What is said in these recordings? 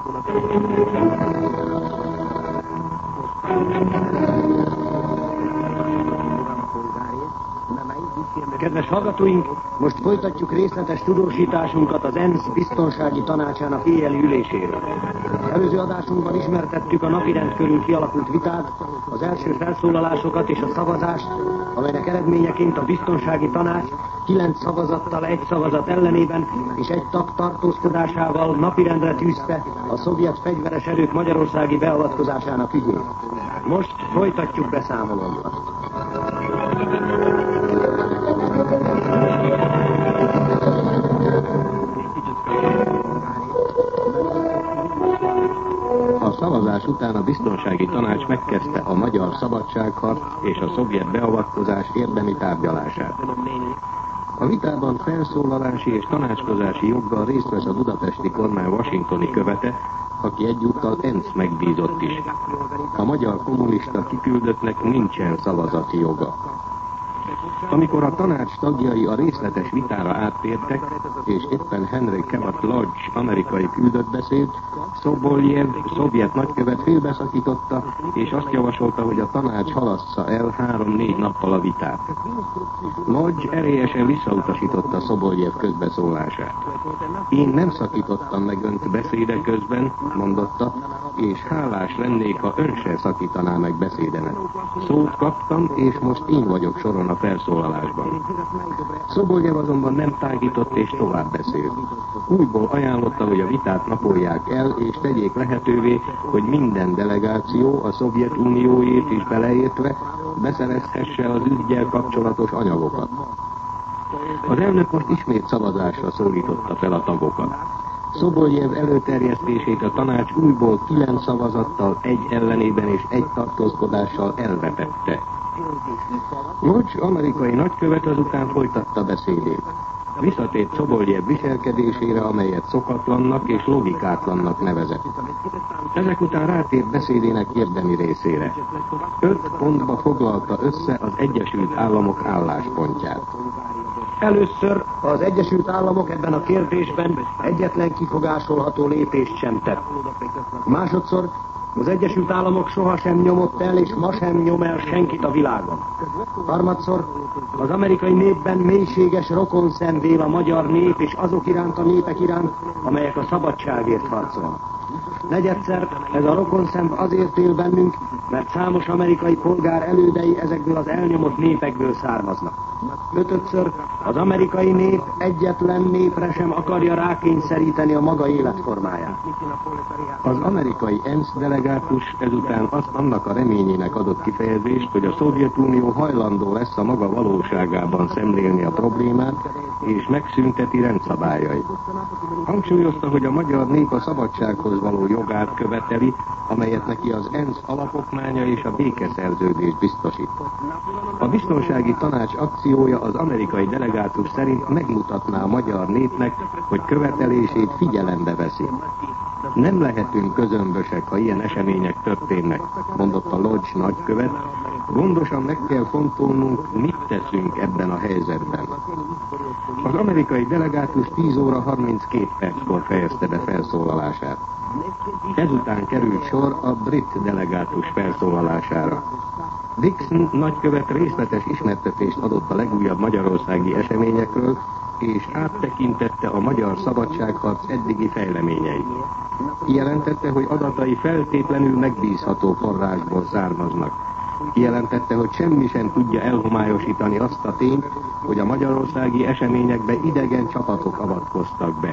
Kedves hallgatóink, most folytatjuk részletes tudósításunkat az ENSZ Biztonsági Tanácsának éjjeli üléséről. Előző adásunkban ismertettük a napirend körül kialakult vitát, az első felszólalásokat és a szavazást, amelynek eredményeként a Biztonsági Tanács 9 szavazattal, 1 szavazat ellenében és 1 tag tartózkodásával napirendre tűzte a szovjet fegyveres erők magyarországi beavatkozásának ügyét. Most folytatjuk beszámolónkat. A szavazás után a Biztonsági Tanács megkezdte a magyar szabadságharc és a szovjet beavatkozás érdemi tárgyalását. A vitában felszólalási és tanácskozási joggal részt vesz a budapesti kormány washingtoni követe, aki egyúttal ENSZ megbízott is. A magyar kommunista kiküldöttnek nincsen szavazati joga. Amikor a tanács tagjai a részletes vitára áttértek, és éppen Henry Cabot Lodge amerikai küldött beszélt, Szoboljev szovjet nagykövet félbeszakította, és azt javasolta, hogy a tanács halassza el 3-4 nappal a vitát. Lodge erélyesen visszautasította Szoboljev közbeszólását. Én nem szakítottam meg önt beszéde közben, mondotta, és hálás lennék, ha ön se szakítaná meg beszédemet. Szót kaptam, és most én vagyok soron a felszólalásban. Szoboljev azonban nem tágított és tovább beszélt. Újból ajánlotta, hogy a vitát napolják el, és tegyék lehetővé, hogy minden delegáció, a Szovjetunióét is beleértve, beszerezhesse az üggyel kapcsolatos anyagokat. Az elnök most ismét szavazásra szólította fel a tagokat. Szoboljev előterjesztését a tanács újból 9 szavazattal, 1 ellenében és 1 tartózkodással elvetette. Lodge amerikai nagykövet azután folytatta beszédét. Visszatért Szoboljev viselkedésére, amelyet szokatlannak és logikátlannak nevezett. Ezek után rátért beszédének érdemi részére. 5 pontba foglalta össze az Egyesült Államok álláspontját. Először az Egyesült Államok ebben a kérdésben egyetlen kifogásolható lépést sem tett. Másodszor az Egyesült Államok sohasem nyomott el, és ma sem nyom el senkit a világon. Harmadszor az amerikai népben mélységes rokonszenv él a magyar nép, és azok iránt a népek iránt, amelyek a szabadságért harcolnak. Negyedszer ez a rokonszenv azért él bennünk, mert számos amerikai polgár elődei ezekből az elnyomott népekből származnak. Ötödször az amerikai nép egyetlen népre sem akarja rákényszeríteni a maga életformáját. Az amerikai ENSZ delegátus ezután annak a reményének adott kifejezést, hogy a Szovjetunió hajlandó lesz a maga valóságában szemlélni a problémát, és megszünteti rendszabályait. Hangsúlyozta, hogy a magyar nép a szabadsághoz való jogát követeli, amelyet neki az ENSZ alapokmánya és a békeszerződés biztosít. A Biztonsági Tanács akciója az amerikai delegátus szerint megmutatná a magyar népnek, hogy követelését figyelembe veszi. Nem lehetünk közömbösek, ha ilyen események történnek, mondotta Lodge nagykövet. Gondosan meg kell fontolnunk, mit teszünk ebben a helyzetben. Az amerikai delegátus 10 óra 32 perckor fejezte be felszólalását. Ezután került sor a brit delegátus felszólalására. Dixon nagykövet részletes ismertetést adott a legújabb magyarországi eseményekről, és áttekintette a magyar szabadságharc eddigi fejleményeit. Kijelentette, hogy adatai feltétlenül megbízható forrásból származnak. Kijelentette, hogy semmi sem tudja elhomályosítani azt a tényt, hogy a magyarországi eseményekbe idegen csapatok avatkoztak be.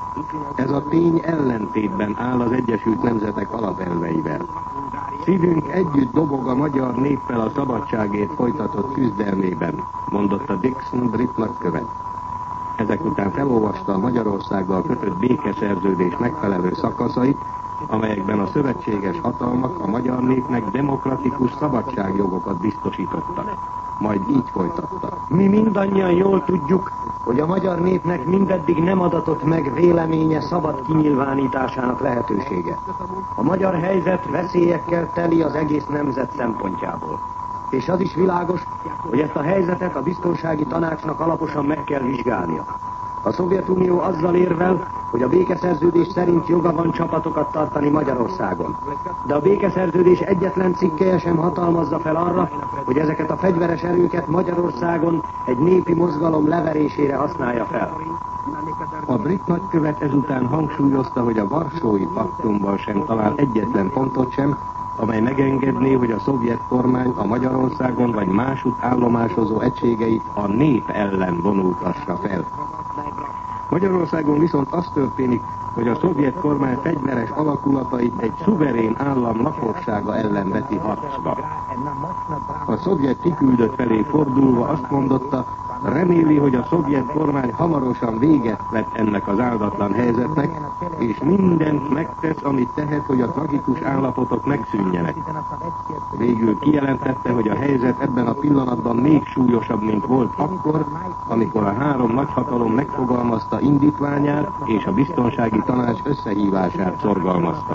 Ez a tény ellentétben áll az Egyesült Nemzetek alapelveivel. Szívünk együtt dobog a magyar néppel a szabadságért folytatott küzdelmében, mondotta Dixon brit nagykövet. Ezek után felolvasta a Magyarországgal kötött békeszerződés megfelelő szakaszait, amelyekben a szövetséges hatalmak a magyar népnek demokratikus szabadságjogokat biztosítottak. Majd így folytatta. Mi mindannyian jól tudjuk, hogy a magyar népnek mindeddig nem adatott meg véleménye szabad kinyilvánításának lehetősége. A magyar helyzet veszélyekkel teli az egész nemzet szempontjából. És az is világos, hogy ezt a helyzetet a Biztonsági Tanácsnak alaposan meg kell vizsgálnia. A Szovjetunió azzal érvel, hogy a békeszerződés szerint joga van csapatokat tartani Magyarországon. De a békeszerződés egyetlen cikkelye sem hatalmazza fel arra, hogy ezeket a fegyveres erőket Magyarországon egy népi mozgalom leverésére használja fel. A brit nagykövet ezután hangsúlyozta, hogy a Varsói Paktumban sem talál egyetlen pontot sem, amely megengedné, hogy a szovjet kormány a Magyarországon vagy másutt állomásozó egységeit a nép ellen vonultassa fel. Magyarországon viszont az történik, hogy a szovjet kormány fegyveres alakulatait egy szuverén állam lakossága ellen veti harcba. A szovjet kiküldött felé fordulva azt mondotta, reméli, hogy a szovjet kormány hamarosan véget vet ennek az áldatlan helyzetnek, és mindent megtesz, amit tehet, hogy a tragikus állapotok megszűnjenek. Végül kijelentette, hogy a helyzet ebben a pillanatban még súlyosabb, mint volt akkor, amikor a három nagyhatalom megfogalmazta indítványát és a biztonsági tanács összehívását szorgalmazta.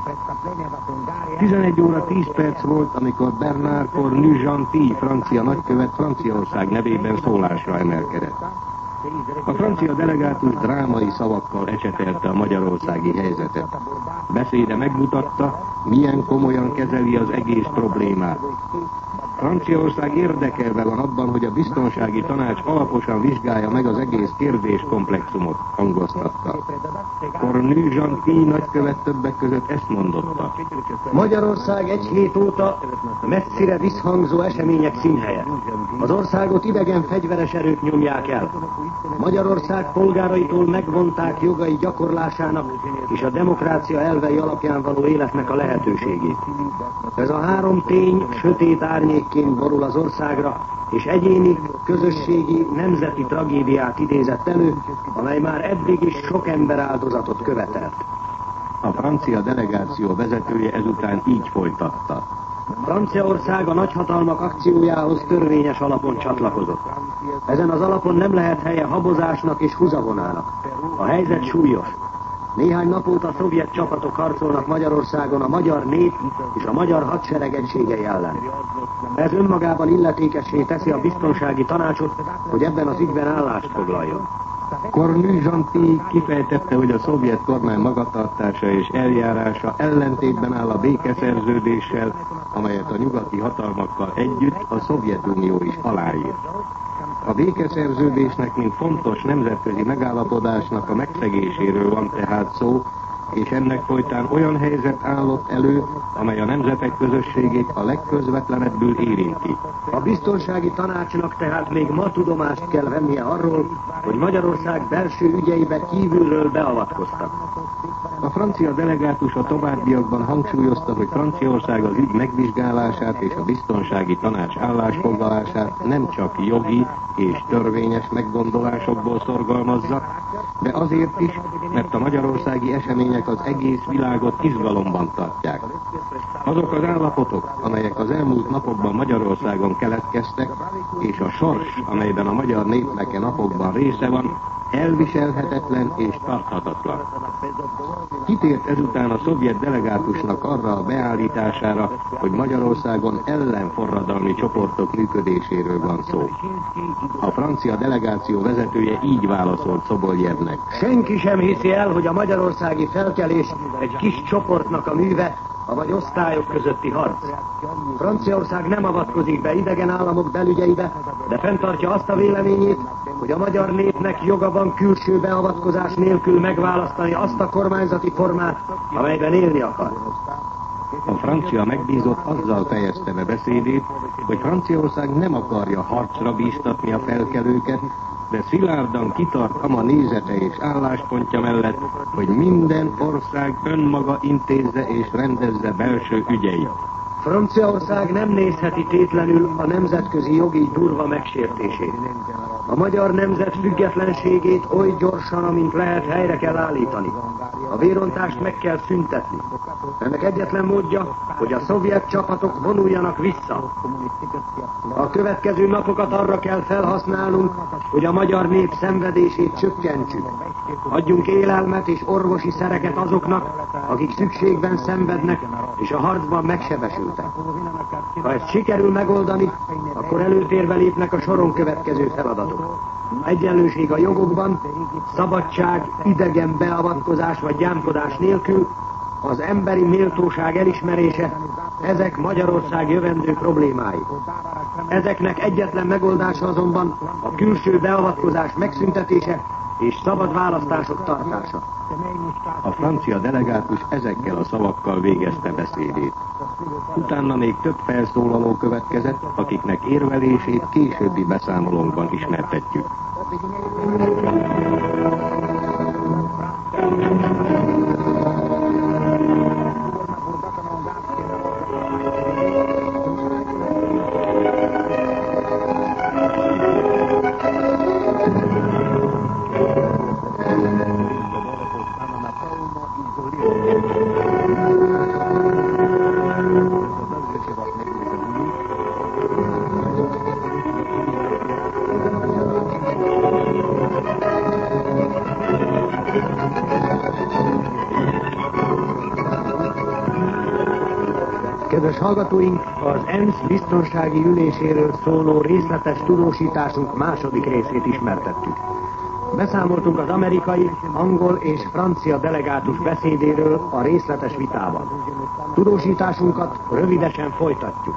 11 óra 10 perc volt, amikor Bernard Cornu-Gentil francia nagykövet Franciaország nevében szólásra emelkedett. A francia delegátus drámai szavakkal ecsetelte a magyarországi helyzetet. Beszéde megmutatta, milyen komolyan kezeli az egész problémát. Franciaország érdekelve van abban, hogy a biztonsági tanács alaposan vizsgálja meg az egész kérdéskomplexumot, hangoztatta. Cornu-Gentil nagykövet többek között ezt mondotta. Magyarország egy hét óta messzire visszhangzó események színhelye. Az országot idegen fegyveres erők nyomják el. Magyarország polgáraitól megvonták jogai gyakorlásának és a demokrácia elvei alapján való életnek a lehetőségét. Ez a három tény sötét árnyékként borul az országra, és egyéni, közösségi, nemzeti tragédiát idézett elő, amely már eddig is sok ember áldozatot követelt. A francia delegáció vezetője ezután így folytatta. Franciaország a nagyhatalmak akciójához törvényes alapon csatlakozott. Ezen az alapon nem lehet helye habozásnak és húzavonának. A helyzet súlyos. Néhány nap óta szovjet csapatok harcolnak Magyarországon a magyar nép és a magyar hadsereg egységei ellen. Ez önmagában illetékessé teszi a biztonsági tanácsot, hogy ebben az ügyben állást foglaljon. Cornu-Gentil kifejtette, hogy a szovjet kormány magatartása és eljárása ellentétben áll a békeszerződéssel, amelyet a nyugati hatalmakkal együtt a Szovjetunió is aláírt. A békeszerződésnek, mint fontos nemzetközi megállapodásnak a megszegéséről van tehát szó, és ennek folytán olyan helyzet állott elő, amely a nemzetek közösségét a legközvetlenebbül érinti. A biztonsági tanácsnak tehát még ma tudomást kell vennie arról, hogy Magyarország belső ügyeibe kívülről beavatkoztak. A francia delegátus a továbbiakban hangsúlyozta, hogy Franciaország az ügy megvizsgálását és a biztonsági tanács állásfoglalását nem csak jogi és törvényes meggondolásokból szorgalmazza, de azért is, mert a magyarországi események az egész világot izgalomban tartják. Azok az állapotok, amelyek az elmúlt napokban Magyarországon keletkeztek, és a sors, amelyben a magyar népnek napokban része van, elviselhetetlen és tarthatatlan. Kitért ezután a szovjet delegátusnak arra a beállítására, hogy Magyarországon ellenforradalmi csoportok működéséről van szó. A francia delegáció vezetője így válaszolt Szoboljevnek. Senki sem hiszi el, hogy a magyarországi felkelés egy kis csoportnak a műve, avagy osztályok közötti harc. Franciaország nem avatkozik be idegen államok belügyeibe, de fenntartja azt a véleményét, hogy a magyar népnek joga van külső beavatkozás nélkül megválasztani azt a kormányzati formát, amelyben élni akar. A francia megbízott azzal fejezte be beszédét, hogy Franciaország nem akarja harcra bíztatni a felkelőket, de szilárdan kitart ama nézete és álláspontja mellett, hogy minden ország önmaga intézze és rendezze belső ügyeit. Franciaország nem nézheti tétlenül a nemzetközi jogi durva megsértését. A magyar nemzet függetlenségét oly gyorsan, amint lehet, helyre kell állítani. A vérontást meg kell szüntetni. Ennek egyetlen módja, hogy a szovjet csapatok vonuljanak vissza. A következő napokat arra kell felhasználnunk, hogy a magyar nép szenvedését csökkentsük. Adjunk élelmet és orvosi szereket azoknak, akik szükségben szenvednek és a harcban megsebesültek. Ha ezt sikerül megoldani, akkor előtérbe lépnek a soron következő feladatok. egyenlőség a jogokban, szabadság, idegen beavatkozás vagy gyámkodás nélkül, az emberi méltóság elismerése, ezek Magyarország jövendő problémái. Ezeknek egyetlen megoldása azonban a külső beavatkozás megszüntetése és szabad választások tartása. A francia delegátus ezekkel a szavakkal végezte beszédét. Utána még több felszólaló következett, akiknek érvelését későbbi beszámolónkban ismertetjük. Kedves hallgatóink, az ENSZ biztonsági üléséről szóló részletes tudósításunk második részét ismertettük. Beszámoltunk az amerikai, angol és francia delegátus beszédéről a részletes vitában. Tudósításunkat rövidesen folytatjuk.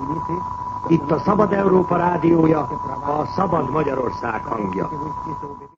Itt a Szabad Európa rádiója, a Szabad Magyarország hangja.